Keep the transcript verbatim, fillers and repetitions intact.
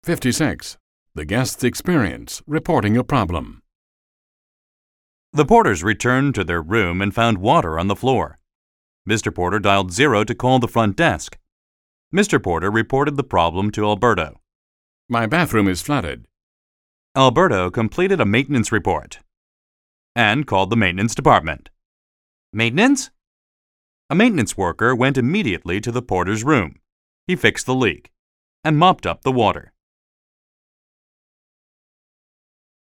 fifty-six. The guest's experience reporting a problem. The Porters returned to their room and found water on the floor. Mister Porter dialed zero to call the front desk. Mister Porter reported the problem to Alberto. My bathroom is flooded. Alberto completed a maintenance report and called the maintenance department. Maintenance? A maintenance worker went immediately to the Porter's room. He fixed the leak and mopped up the water.